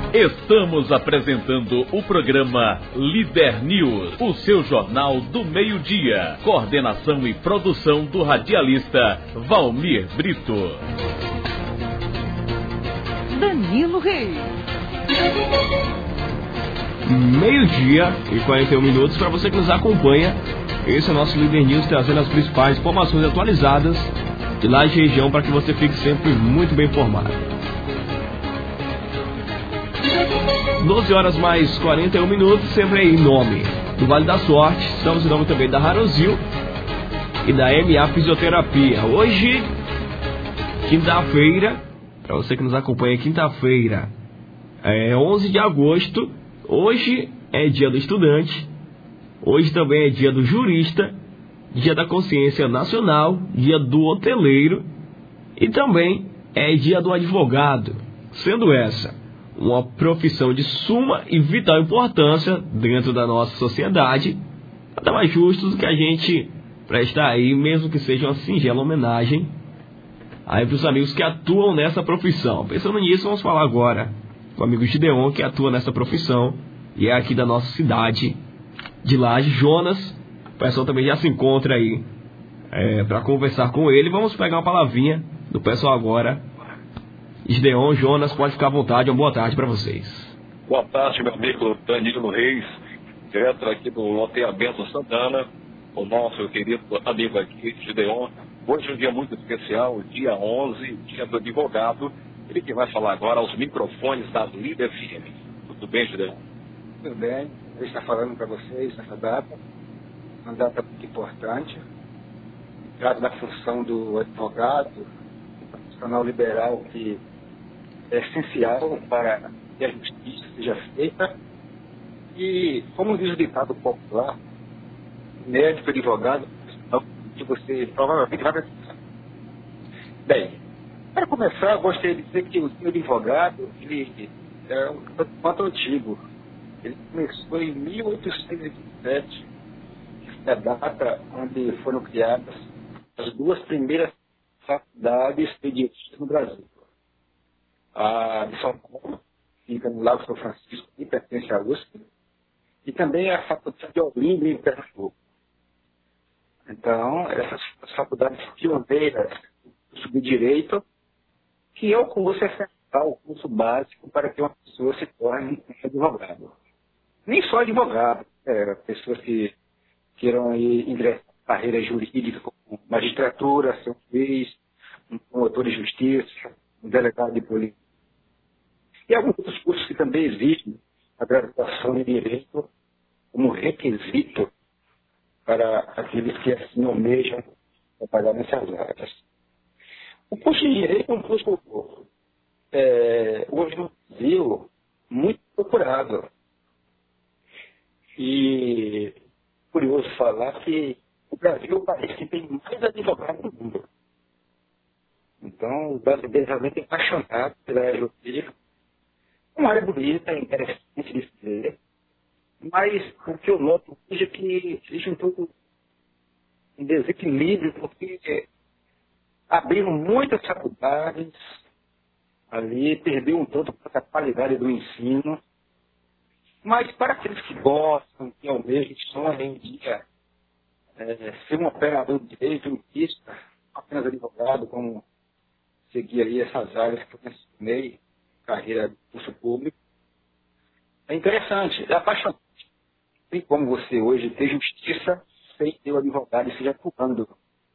Estamos apresentando o programa Líder News, o seu jornal do meio-dia. Coordenação e produção do radialista Valmir Brito. Danilo Reis. Meio-dia e 41 minutos para você que nos acompanha. Esse é o nosso Líder News, trazendo as principais informações atualizadas de Laje e região para que você fique sempre muito bem informado. 12 horas mais 41 minutos, sempre em nome do Vale da Sorte. Estamos em nome também da Rarosil e da MA Fisioterapia. Hoje, quinta-feira, para você que nos acompanha, quinta-feira, 11 de agosto. Hoje é dia do estudante. Hoje também é dia do jurista, dia da consciência nacional, dia do hoteleiro e também é dia do advogado, sendo essa uma profissão de suma e vital importância dentro da nossa sociedade. Nada mais justo do que a gente prestar aí, mesmo que seja uma singela homenagem aí para os amigos que atuam nessa profissão. Pensando nisso, vamos falar agora com o amigo Gideon, que atua nessa profissão e é aqui da nossa cidade de Laje. Jonas, o pessoal também já se encontra aí para conversar com ele. Vamos pegar uma palavrinha do pessoal agora. Gideon, Jonas, pode ficar à vontade. Uma boa tarde para vocês. Boa tarde, meu amigo Danilo Reis, direto aqui do loteamento Santana, o nosso querido amigo aqui, Gideon. Hoje é um dia muito especial, dia 11, dia do advogado. Ele que vai falar agora aos microfones da Líder FM. Tudo bem, Gideon? Tudo bem. Eu estou falando para vocês nessa data, uma data muito importante. Trata da função do advogado, profissional liberal, que é essencial para que a justiça seja feita. E, como diz o ditado popular, médico, advogado, que você provavelmente vai precisar. Bem, para começar, eu gostaria de dizer que o advogado, ele é um quanto antigo. Ele começou em 1827, que é a data onde foram criadas as duas primeiras faculdades pediatristas no Brasil. A de São Paulo, fica no Lago São Francisco, e pertence à USP, e também a Faculdade de Olinda, em Pernambuco. Então, essas faculdades pioneiras do curso de Direito, que é o curso essencial, o curso básico para que uma pessoa se torne um advogado. Nem só advogado, pessoas que queiram ingressar na carreira jurídica, como magistratura, ser um juiz, um promotor de justiça, um delegado de polícia. E alguns outros cursos que também exigem a graduação em Direito como requisito para aqueles que assim almejam trabalhar nessas áreas. O curso de Direito é um curso, hoje no Brasil, muito procurado. E curioso falar que o Brasil é o país que tem mais advogados do mundo. Então, os brasileiros realmente apaixonados pela área jurídica. Uma área bonita, interessante de se ver. Mas o que eu noto hoje é que existe um desequilíbrio, porque abriram muitas faculdades ali, perdeu um tanto a qualidade do ensino. Mas para aqueles que gostam, que almejam, que sonham em dia ser um operador de direito, jurista, apenas advogado, como seguir aí essas áreas que eu mencionei, carreira de curso público, é interessante, é apaixonante. Tem como você hoje ter justiça sem ter o advogado e seja atuando.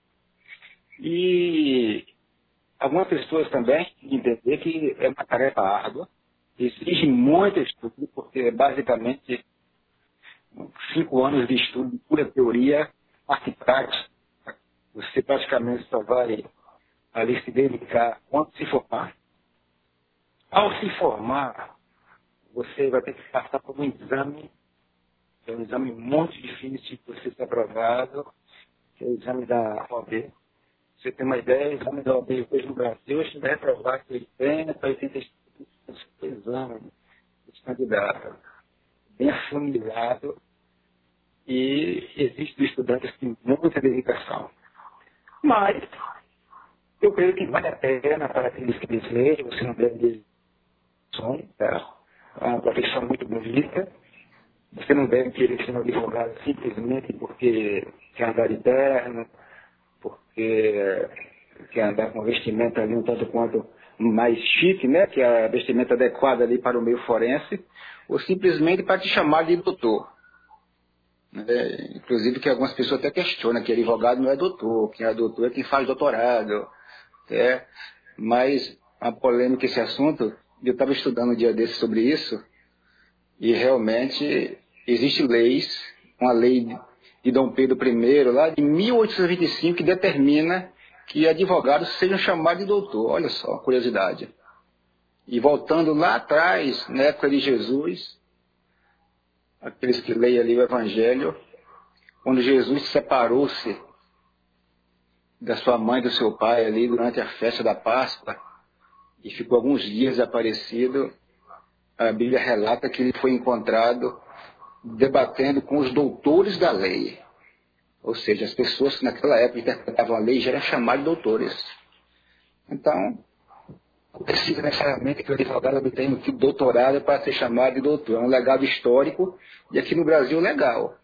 E algumas pessoas também têm que entender que é uma tarefa árdua, exige muito estudo, porque basicamente 5 anos de estudo de pura teoria, parte prática. Você praticamente só vai ali se dedicar quando se formar. Ao se formar, você vai ter que passar por um exame, que é um exame muito difícil de você ser aprovado, que é o exame da OAB. Você tem uma ideia, o exame da OAB hoje no Brasil, a gente vai reprovar 85 exame de candidato, bem familiarizado, e existe estudantes que têm muita dedicação. Mas eu creio que vale a pena para aqueles que desejam, você não deve sonho, é uma profissão muito bonita. Você não deve querer ser um advogado simplesmente porque quer andar de terno, porque quer andar com vestimenta ali um tanto quanto mais chique, né? Que é a vestimenta adequada ali para o meio forense, ou simplesmente para te chamar de doutor. Inclusive que algumas pessoas até questionam que advogado não é doutor, quem é doutor é quem faz doutorado. Mas a polêmica esse assunto, eu estava estudando um dia desse sobre isso, e realmente existem leis, uma lei de Dom Pedro I, lá de 1825, que determina que advogados sejam chamados de doutor. Olha só, curiosidade. E voltando lá atrás, na época de Jesus, aqueles que leem ali o Evangelho, quando Jesus separou-se da sua mãe e do seu pai ali durante a festa da Páscoa, e ficou alguns dias desaparecido, a Bíblia relata que ele foi encontrado debatendo com os doutores da lei. Ou seja, as pessoas que naquela época interpretavam a lei já eram chamadas de doutores. Então, não precisa necessariamente que o advogado obtenha um doutorado para ser chamado de doutor. É um legado histórico, e aqui no Brasil legal.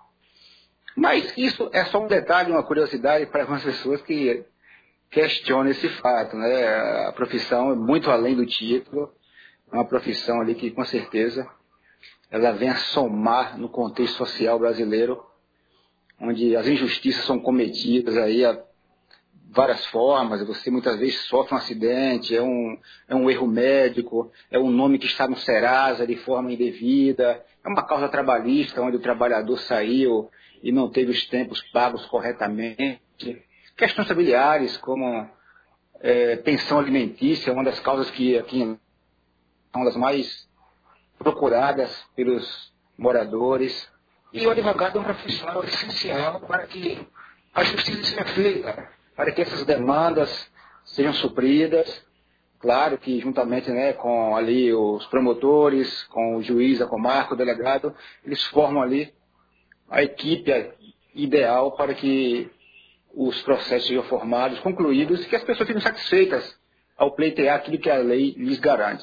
Mas isso é só um detalhe, uma curiosidade para algumas pessoas que questionam esse fato, né? A profissão é muito além do título, é uma profissão ali que, com certeza, ela vem a somar no contexto social brasileiro, onde as injustiças são cometidas aí a várias formas. Você muitas vezes sofre um acidente, é um erro médico, é um nome que está no Serasa de forma indevida, é uma causa trabalhista onde o trabalhador saiu e não teve os tempos pagos corretamente. Questões familiares, como pensão alimentícia, uma das causas que aqui são das mais procuradas pelos moradores. E o advogado é um profissional essencial para que a justiça seja feita, para que essas demandas sejam supridas. Claro que juntamente, né, com ali os promotores, com o juiz, a comarca, o delegado, eles formam ali a equipe ideal para que os processos sejam formados, concluídos, e que as pessoas fiquem satisfeitas ao pleitear aquilo que a lei lhes garante.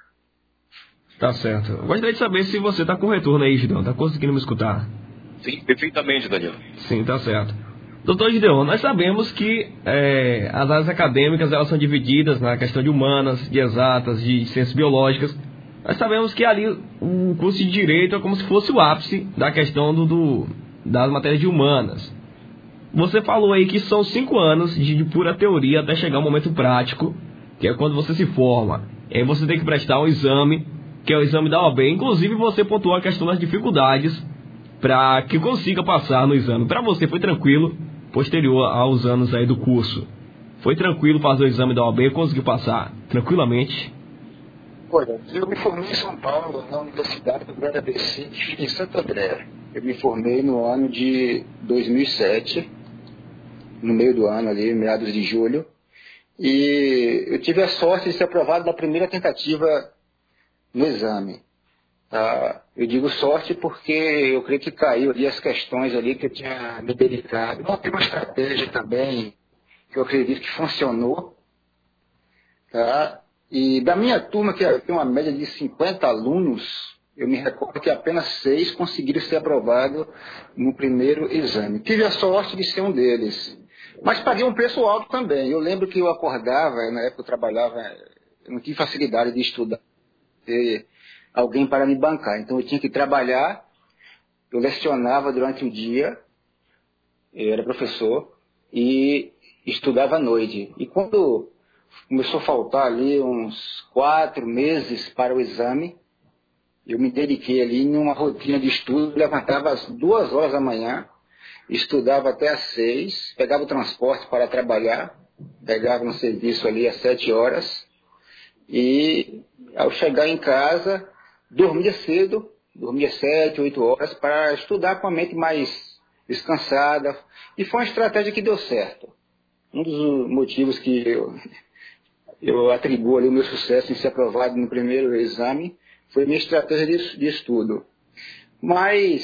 Tá certo. Eu gostaria de saber se você está com retorno aí, Gideon. Está conseguindo me escutar? Sim, perfeitamente, Danilo. Sim, tá certo. Doutor Gideon, nós sabemos que as áreas acadêmicas elas são divididas na questão de humanas, de exatas, de ciências biológicas. Nós sabemos que ali o curso de Direito é como se fosse o ápice da questão das matérias de humanas. Você falou aí que são 5 anos de pura teoria até chegar ao momento prático, que é quando você se forma. E aí você tem que prestar um exame, que é o exame da OAB. Inclusive você pontuou a questão das dificuldades para que consiga passar no exame. Para você foi tranquilo, posterior aos anos aí do curso? Foi tranquilo fazer o exame da OAB e conseguir passar tranquilamente? Olha, eu me formei em São Paulo, na Universidade do Grande ABC, em Santo André. Eu me formei no ano de 2007, no meio do ano ali, meados de julho. E eu tive a sorte de ser aprovado na primeira tentativa no exame. Tá? Eu digo sorte porque eu creio que caiu ali as questões ali que eu tinha me dedicado. Não, tem uma estratégia também que eu acredito que funcionou. Tá? E da minha turma, que tem uma média de 50 alunos, eu me recordo que apenas 6 conseguiram ser aprovados no primeiro exame. Tive a sorte de ser um deles. Mas paguei um preço alto também. Eu lembro que eu acordava, na época eu trabalhava, eu não tive facilidade de estudar, ter alguém para me bancar. Então eu tinha que trabalhar, eu lecionava durante o dia, eu era professor, e estudava à noite. E quando começou a faltar ali uns 4 meses para o exame, eu me dediquei ali em uma rotina de estudo, levantava às 2 horas da manhã, estudava até às 6, pegava o transporte para trabalhar, pegava um serviço ali às 7 horas, e ao chegar em casa, dormia cedo, dormia 7, 8 horas, para estudar com a mente mais descansada, e foi uma estratégia que deu certo. Um dos motivos que eu atribuo ali o meu sucesso em ser aprovado no primeiro exame foi a minha estratégia de estudo. Mas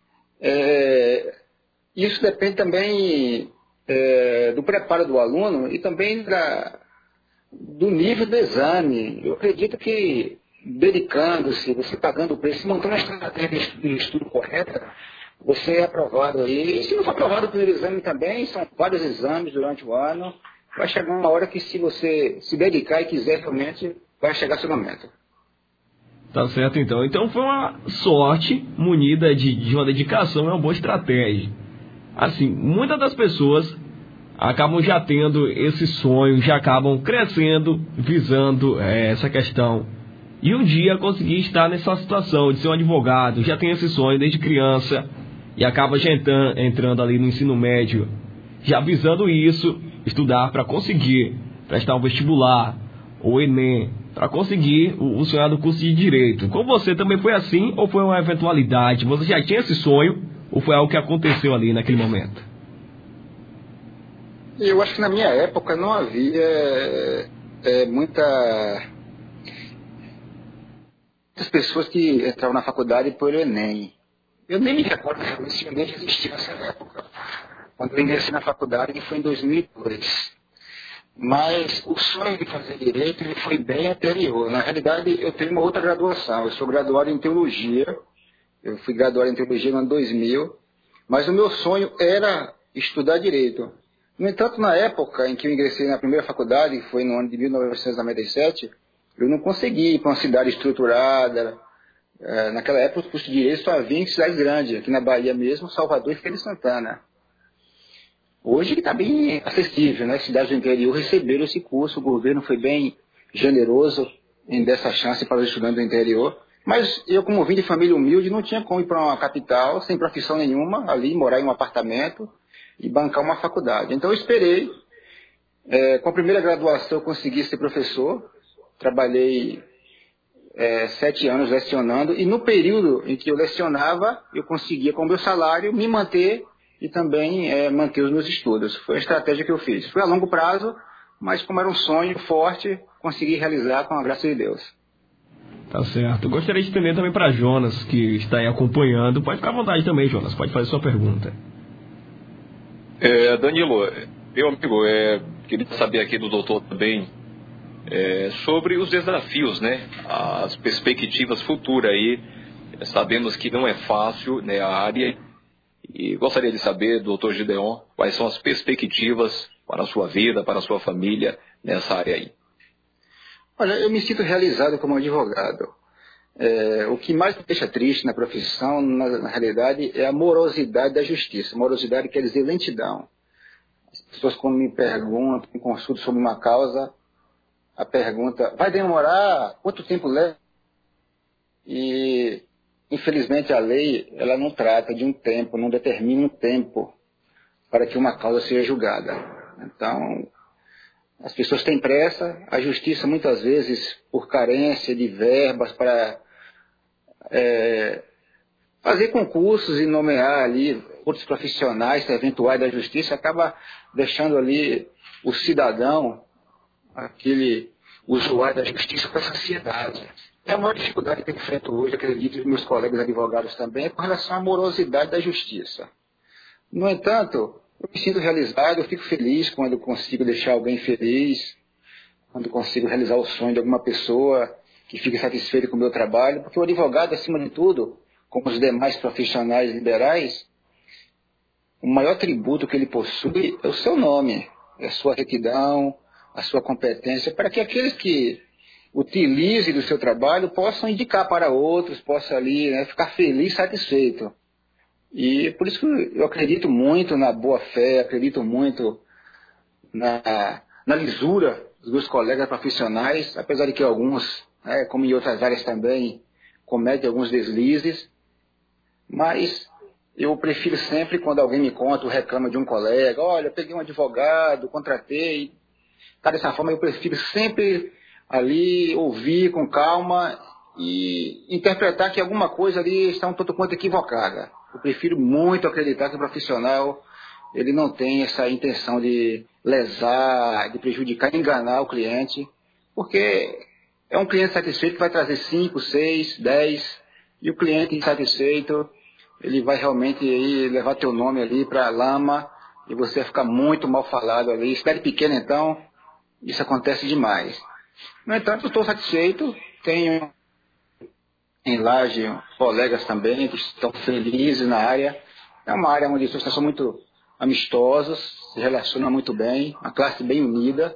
isso depende também do preparo do aluno e também do nível do exame. Eu acredito que dedicando-se, você pagando o preço, montando a estratégia de estudo correta, você é aprovado aí. E se não for aprovado o primeiro exame também, são vários exames durante o ano. Vai chegar uma hora que, se você se dedicar e quiser realmente, vai chegar seu momento. Tá certo, então. Então foi uma sorte munida de uma dedicação, é uma boa estratégia. Assim, muitas das pessoas acabam já tendo esse sonho, já acabam crescendo, visando essa questão. E um dia conseguir estar nessa situação de ser um advogado, já tem esse sonho desde criança, e acaba já entrando ali no ensino médio, já visando isso, estudar para conseguir prestar um vestibular, ou Enem, para conseguir o sonhado curso de Direito. Com você também foi assim, ou foi uma eventualidade? Você já tinha esse sonho, ou foi algo que aconteceu ali naquele momento? Eu acho que na minha época não havia muitas pessoas que entravam na faculdade por Enem. Eu nem me recordo se o Enem existia nessa época. Quando eu ingressei na faculdade, foi em 2002. Mas o sonho de fazer Direito ele foi bem anterior. Na realidade, eu tenho uma outra graduação. Eu sou graduado em Teologia. Eu fui graduado em Teologia no ano 2000. Mas o meu sonho era estudar Direito. No entanto, na época em que eu ingressei na primeira faculdade, que foi no ano de 1997, eu não consegui ir para uma cidade estruturada. Naquela época, o curso de Direito só havia em cidade grande, aqui na Bahia mesmo, Salvador e Feira de Santana. Hoje está bem acessível, né? Cidades do interior receberam esse curso, o governo foi bem generoso em dar essa chance para os estudantes do interior. Mas eu, como vim de família humilde, não tinha como ir para uma capital, sem profissão nenhuma, ali morar em um apartamento e bancar uma faculdade. Então eu esperei. Com a primeira graduação eu consegui ser professor, trabalhei 7 anos lecionando, e no período em que eu lecionava, eu conseguia, com o meu salário, me manter e também manter os meus estudos. Foi a estratégia que eu fiz. Foi a longo prazo, mas como era um sonho forte, consegui realizar com a graça de Deus. Tá certo. Gostaria de estender também para Jonas, que está aí acompanhando. Pode ficar à vontade também, Jonas. Pode fazer sua pergunta. Danilo, meu amigo, queria saber aqui do doutor também sobre os desafios, né? As perspectivas futuras aí. Sabemos que não é fácil, né, a área. E gostaria de saber, doutor Gideon, quais são as perspectivas para a sua vida, para a sua família nessa área aí. Olha, eu me sinto realizado como advogado. O que mais me deixa triste na profissão, na realidade, é a morosidade da justiça. Morosidade quer dizer lentidão. As pessoas, quando me perguntam, me consultam sobre uma causa, a pergunta, vai demorar? Quanto tempo leva? E, infelizmente, a lei, ela não trata de um tempo, não determina um tempo para que uma causa seja julgada. Então, as pessoas têm pressa, a justiça muitas vezes, por carência de verbas para fazer concursos e nomear ali outros profissionais eventuais da justiça, acaba deixando ali o cidadão, aquele usuário da justiça, com essa ansiedade. É a maior dificuldade que eu enfrento hoje, acredito, e meus colegas advogados também, é com relação à morosidade da justiça. No entanto, eu me sinto realizado, eu fico feliz quando consigo deixar alguém feliz, quando consigo realizar o sonho de alguma pessoa que fique satisfeita com o meu trabalho, porque o advogado, acima de tudo, como os demais profissionais liberais, o maior tributo que ele possui é o seu nome, é a sua retidão, a sua competência, para que aqueles que utilizem do seu trabalho possam indicar para outros, possam ali, né, ficar feliz, satisfeito. E por isso que eu acredito muito na boa-fé, acredito muito na lisura dos meus colegas profissionais, apesar de que alguns, como em outras áreas também, cometem alguns deslizes, mas eu prefiro sempre, quando alguém me conta ou reclama de um colega, olha, eu peguei um advogado, contratei, dessa forma eu prefiro sempre ali ouvir com calma e interpretar que alguma coisa ali está um tanto quanto equivocada. Eu prefiro muito acreditar que o profissional ele não tem essa intenção de lesar, de prejudicar, enganar o cliente, porque é um cliente satisfeito que vai trazer 5, 6, 10, e o cliente insatisfeito, ele vai realmente aí levar teu nome ali para a lama e você vai ficar muito mal falado ali. Cidade pequena, então, isso acontece demais. No entanto, eu estou satisfeito, tenho em Laje, colegas também que estão felizes na área. É uma área onde as pessoas são muito amistosas, se relacionam muito bem, uma classe bem unida.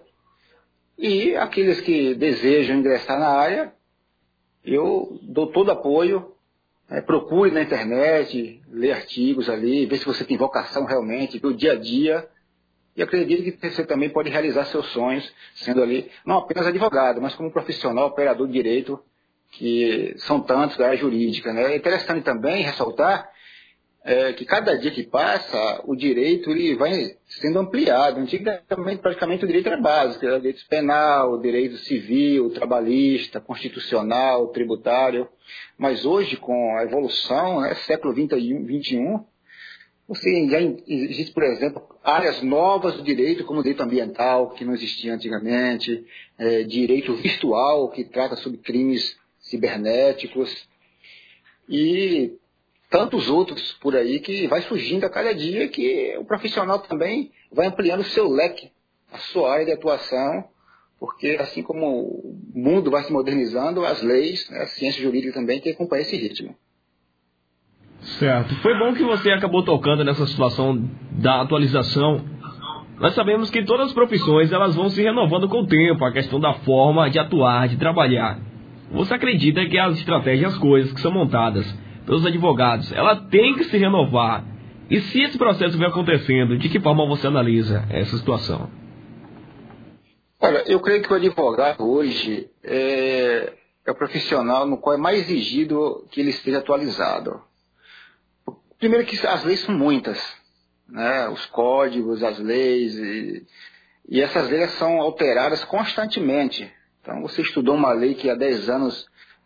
E aqueles que desejam ingressar na área, eu dou todo apoio. Procure na internet, lê artigos ali, vê se você tem vocação realmente, do dia a dia. E acredito que você também pode realizar seus sonhos, sendo ali, não apenas advogado, mas como profissional, operador de direito, que são tantos da área jurídica. Né? É interessante também ressaltar que cada dia que passa, o direito ele vai sendo ampliado. Antigamente, praticamente, o direito era básico, era direito penal, direito civil, trabalhista, constitucional, tributário. Mas hoje, com a evolução, né, século XXI, já existe, por exemplo, áreas novas do direito, como o direito ambiental, que não existia antigamente, direito virtual, que trata sobre crimes cibernéticos, e tantos outros por aí que vai surgindo a cada dia, que o profissional também vai ampliando o seu leque, a sua área de atuação, porque assim como o mundo vai se modernizando, as leis, né, a ciência jurídica também tem que acompanhar esse ritmo. Certo. Foi bom que você acabou tocando nessa situação da atualização. Nós sabemos que todas as profissões elas vão se renovando com o tempo, a questão da forma de atuar, de trabalhar. Você acredita que as estratégias, as coisas que são montadas pelos advogados, ela tem que se renovar? E se esse processo vem acontecendo, de que forma você analisa essa situação? Olha, eu creio que o advogado hoje é o profissional no qual é mais exigido que ele esteja atualizado. Primeiro que as leis são muitas, né? Os códigos, as leis, e essas leis são alteradas constantemente. Então, você estudou uma lei que há 10 anos,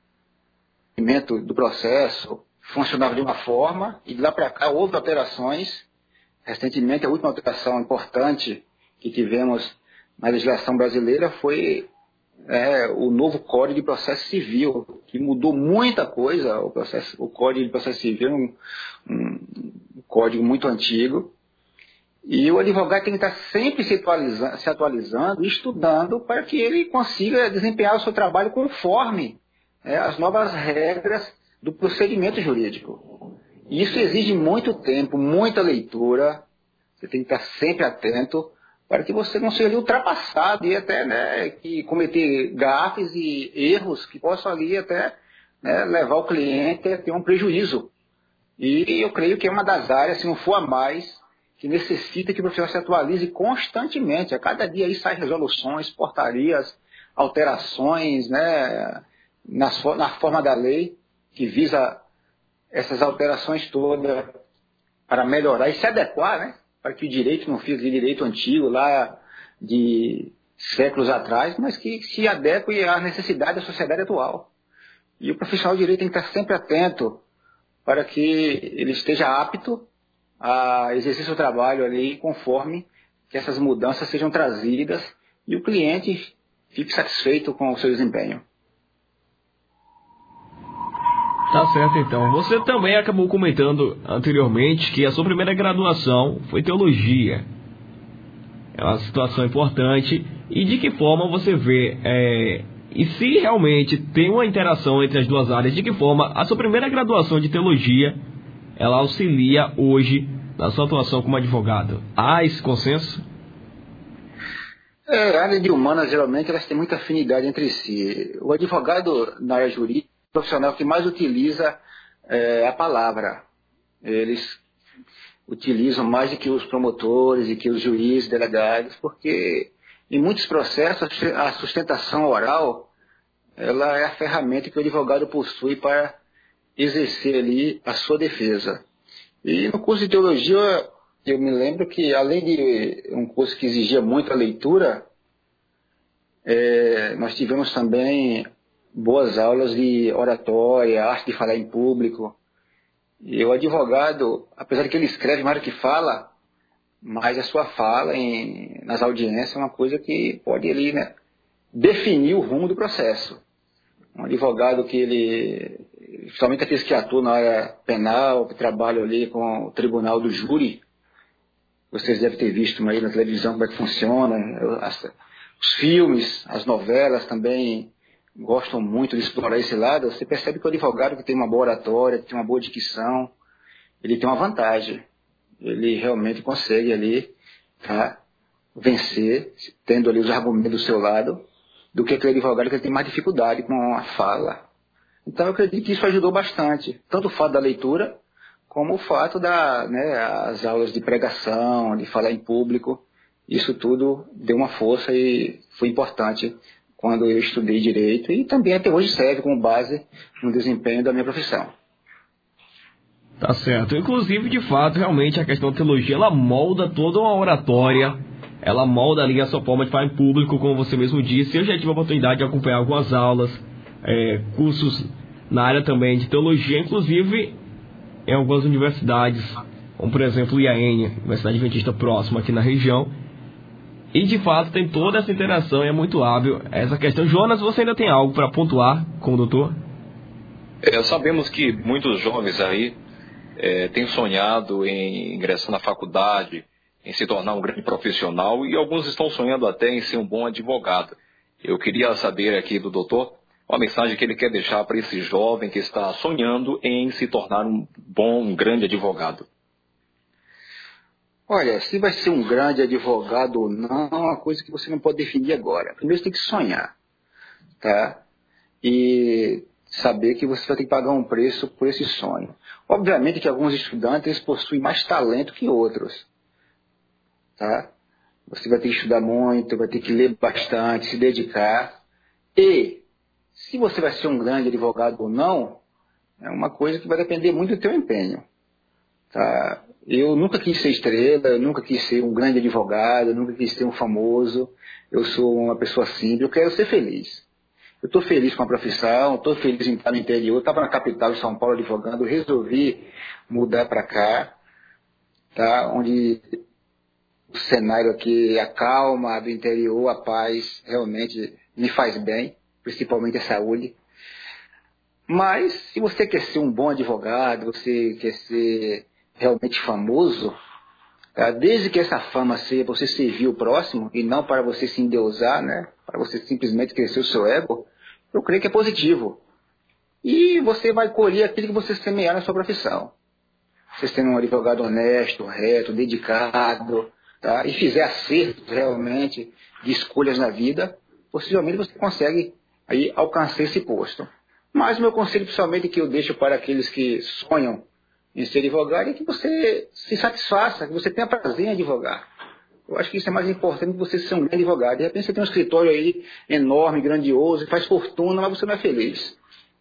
do processo, funcionava de uma forma, e de lá para cá houve alterações. Recentemente, a última alteração importante que tivemos na legislação brasileira foi o novo Código de Processo Civil, que mudou muita coisa. O Código de Processo Civil é um código muito antigo, e o advogado tem que estar sempre se atualizando e estudando para que ele consiga desempenhar o seu trabalho conforme as novas regras do procedimento jurídico. E isso exige muito tempo, muita leitura. Você tem que estar sempre atento para que você não seja ultrapassado e até que cometer gafes e erros que possam ali até levar o cliente a ter um prejuízo. E eu creio que é uma das áreas, se não for a mais, que necessita que o profissional se atualize constantemente. A cada dia aí saem resoluções, portarias, alterações, na forma da lei, que visa essas alterações todas para melhorar e se adequar, para que o direito não fique direito antigo lá de séculos atrás, mas que se adeque à necessidade da sociedade atual. E o profissional de direito tem que estar sempre atento para que ele esteja apto a exercer seu trabalho ali conforme que essas mudanças sejam trazidas e o cliente fique satisfeito com o seu desempenho. Tá certo, então. Você também acabou comentando anteriormente que a sua primeira graduação foi teologia. É uma situação importante. E de que forma você vê, e se realmente tem uma interação entre as duas áreas, de que forma a sua primeira graduação de teologia, ela auxilia hoje na sua atuação como advogado? Há esse consenso? A área de humanas, geralmente, elas têm muita afinidade entre si. O advogado na área jurídica, profissional que mais utiliza a palavra. Eles utilizam mais do que os promotores e que os juízes, delegados, porque em muitos processos a sustentação oral ela é a ferramenta que o advogado possui para exercer ali a sua defesa. E no curso de teologia eu me lembro que, além de um curso que exigia muita leitura, nós tivemos também boas aulas de oratória, arte de falar em público. E o advogado, apesar de que ele escreve mais do que fala, mas a sua fala nas audiências é uma coisa que pode ali, definir o rumo do processo. Um advogado que ele, principalmente aqueles que atuam na área penal, que trabalham ali com o tribunal do júri, vocês devem ter visto aí na televisão como é que funciona, os filmes, as novelas também gostam muito de explorar esse lado, você percebe que o advogado que tem uma boa oratória, que tem uma boa dicção, ele tem uma vantagem. Ele realmente consegue ali, tá, vencer, tendo ali os argumentos do seu lado, do que aquele advogado que tem mais dificuldade com a fala. Então eu acredito que isso ajudou bastante, tanto o fato da leitura, como o fato as aulas de pregação, de falar em público. Isso tudo deu uma força e foi importante quando eu estudei Direito e também até hoje serve como base no desempenho da minha profissão. Tá certo. Inclusive, de fato, realmente a questão da teologia, ela molda toda uma oratória, ela molda ali a sua forma de falar em público, como você mesmo disse. Eu já tive a oportunidade de acompanhar algumas aulas, cursos na área também de teologia, inclusive em algumas universidades, como por exemplo o IAN, Universidade Adventista próxima aqui na região. E de fato tem toda essa interação e é muito hábil essa questão. Jonas, você ainda tem algo para pontuar com o doutor? Sabemos que muitos jovens aí têm sonhado em ingressar na faculdade, em se tornar um grande profissional, e alguns estão sonhando até em ser um bom advogado. Eu queria saber aqui do doutor uma mensagem que ele quer deixar para esse jovem que está sonhando em se tornar um grande advogado. Olha, se vai ser um grande advogado ou não, é uma coisa que você não pode definir agora. Primeiro você tem que sonhar, tá? E saber que você vai ter que pagar um preço por esse sonho. Obviamente que alguns estudantes eles possuem mais talento que outros, tá? Você vai ter que estudar muito, vai ter que ler bastante, se dedicar. E se você vai ser um grande advogado ou não, é uma coisa que vai depender muito do teu empenho, tá? Eu nunca quis ser estrela, eu nunca quis ser um grande advogado, eu nunca quis ser um famoso. Eu sou uma pessoa simples, eu quero ser feliz. Eu estou feliz com a profissão, estou feliz em estar no interior, estava na capital de São Paulo advogando, resolvi mudar para cá, tá? Onde o cenário aqui, a calma do interior, a paz, realmente me faz bem, principalmente a saúde. Mas, se você quer ser um bom advogado, você quer ser realmente famoso, tá? Desde que essa fama seja para você servir o próximo e não para você se endeusar, né? Para você simplesmente crescer o seu ego, eu creio que é positivo. E você vai colher aquilo que você semear na sua profissão. Você sendo um advogado honesto, reto, dedicado, tá? E fizer acertos realmente de escolhas na vida, possivelmente você consegue aí alcançar esse posto. Mas o meu conselho, principalmente, que eu deixo para aqueles que sonham em ser advogado, é que você se satisfaça, que você tenha prazer em advogar. Eu acho que isso é mais importante que você ser um grande advogado. De repente você tem um escritório aí enorme, grandioso, faz fortuna, mas você não é feliz.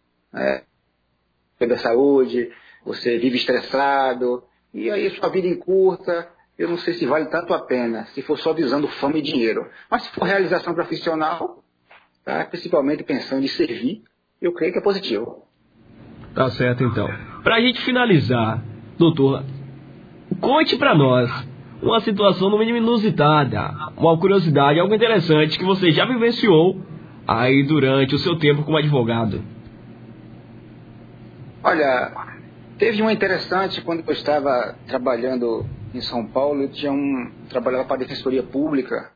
Pela saúde, você vive estressado, e aí sua vida encurta. Eu não sei se vale tanto a pena, se for só visando fama e dinheiro. Mas se for realização profissional, tá? Principalmente pensando em servir, eu creio que é positivo. Tá certo, então. Pra gente finalizar, doutor, conte pra nós uma situação no mínimo inusitada, uma curiosidade, algo interessante que você já vivenciou aí durante o seu tempo como advogado. Olha, teve uma interessante quando eu estava trabalhando em São Paulo, eu trabalhava para a Defensoria Pública.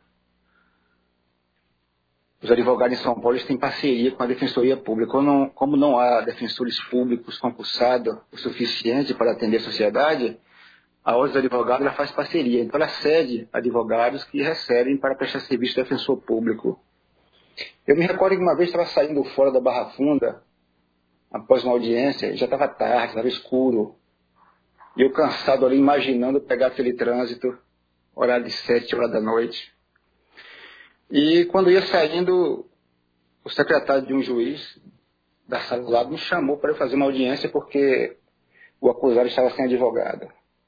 Os advogados em São Paulo têm parceria com a Defensoria Pública. Como não há defensores públicos concursados o suficiente para atender a sociedade, a Ordem dos Advogados ela faz parceria. Então ela cede advogados que recebem para prestar serviço de defensor público. Eu me recordo que uma vez estava saindo fora da Barra Funda, após uma audiência, já estava tarde, estava escuro. E eu cansado ali, imaginando pegar aquele trânsito, horário de 7 horas da noite. E quando ia saindo, o secretário de um juiz da sala do lado me chamou para eu fazer uma audiência porque o acusado estava sem advogado.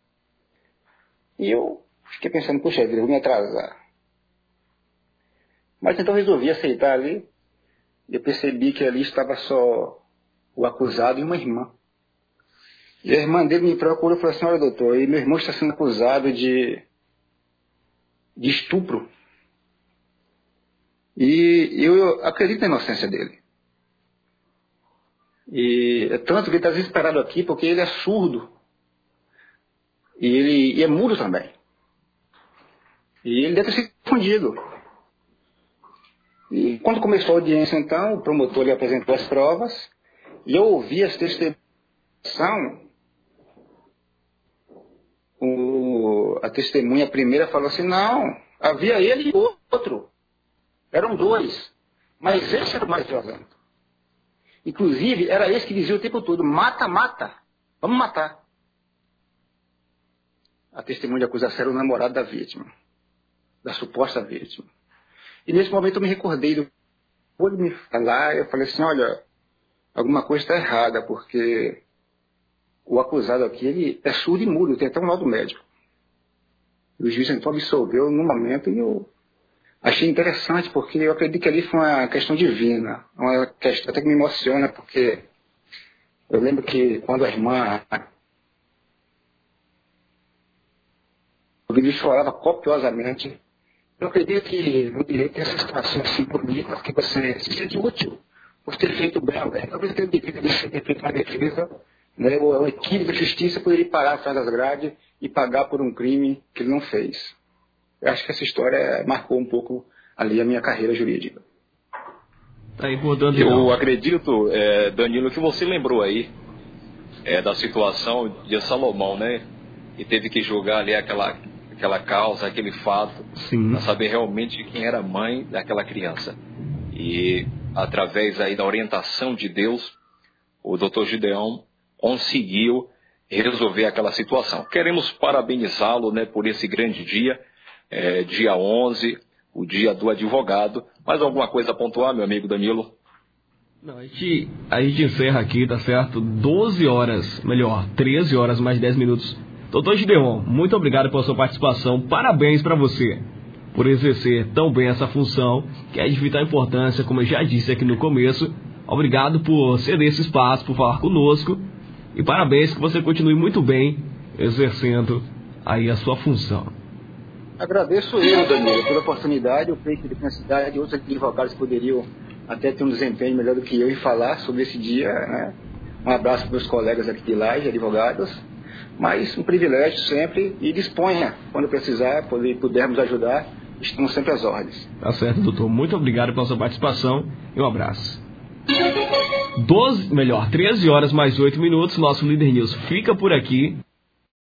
E eu fiquei pensando, puxa vida, eu vou me atrasar. Mas então resolvi aceitar ali. E eu percebi que ali estava só o acusado e uma irmã. E a irmã dele me procurou e falou assim, olha doutor, e meu irmão está sendo acusado de estupro. E eu acredito na inocência dele. E é tanto que ele está desesperado aqui porque ele é surdo. E ele é mudo também. E ele deve ter sido confundido. E quando começou a audiência, então, o promotor lhe apresentou as provas e eu ouvi as testemunhas. A testemunha primeira falou assim, não, havia ele e outro. Eram dois. Mas esse era o mais violento. Inclusive, era esse que dizia o tempo todo, mata, mata, vamos matar. A testemunha de acusação era o namorado da vítima, da suposta vítima. E nesse momento eu me recordei do ele me falar, eu falei assim, olha, alguma coisa está errada, porque o acusado aqui, ele é surdo e mudo, tem até um laudo médico. E o juiz então absolveu no momento e eu achei interessante, porque eu acredito que ali foi uma questão divina, uma questão até que me emociona, porque eu lembro que quando a irmã, o vídeo chorava copiosamente. Eu acredito que no direito tem essa situação assim bonita, porque você se sente útil por ter feito bem. Eu acredito que ele deveria ter feito uma defesa, né? O equívoco da justiça poderia parar atrás das grades e pagar por um crime que ele não fez. Eu acho que essa história marcou um pouco ali a minha carreira jurídica. Tá importante. Eu acredito, Danilo, que você lembrou aí da situação de Salomão, né? E teve que julgar ali aquela causa, aquele fato, para saber realmente quem era a mãe daquela criança. E através aí da orientação de Deus, o Dr. Gideon conseguiu resolver aquela situação. Queremos parabenizá-lo, né, por esse grande dia, dia 11, o dia do advogado. Mais alguma coisa a pontuar, meu amigo Danilo? Não, a gente encerra aqui, tá certo? 13 horas mais 10 minutos. Doutor Gideon, muito obrigado pela sua participação. Parabéns para você por exercer tão bem essa função, que é de vital importância, como eu já disse aqui no começo. Obrigado por ceder esse espaço, por falar conosco. E parabéns, que você continue muito bem exercendo aí a sua função. Agradeço eu, Danilo, pela oportunidade. Eu creio que aqui na cidade outros advogados poderiam até ter um desempenho melhor do que eu em falar sobre esse dia, né? Um abraço para os meus colegas aqui de Laje, advogados. Mas um privilégio sempre, e disponha, quando precisar, pudermos ajudar, estamos sempre às ordens. Tá certo, doutor. Muito obrigado pela sua participação e um abraço. 13 horas mais 8 minutos, nosso Líder News fica por aqui.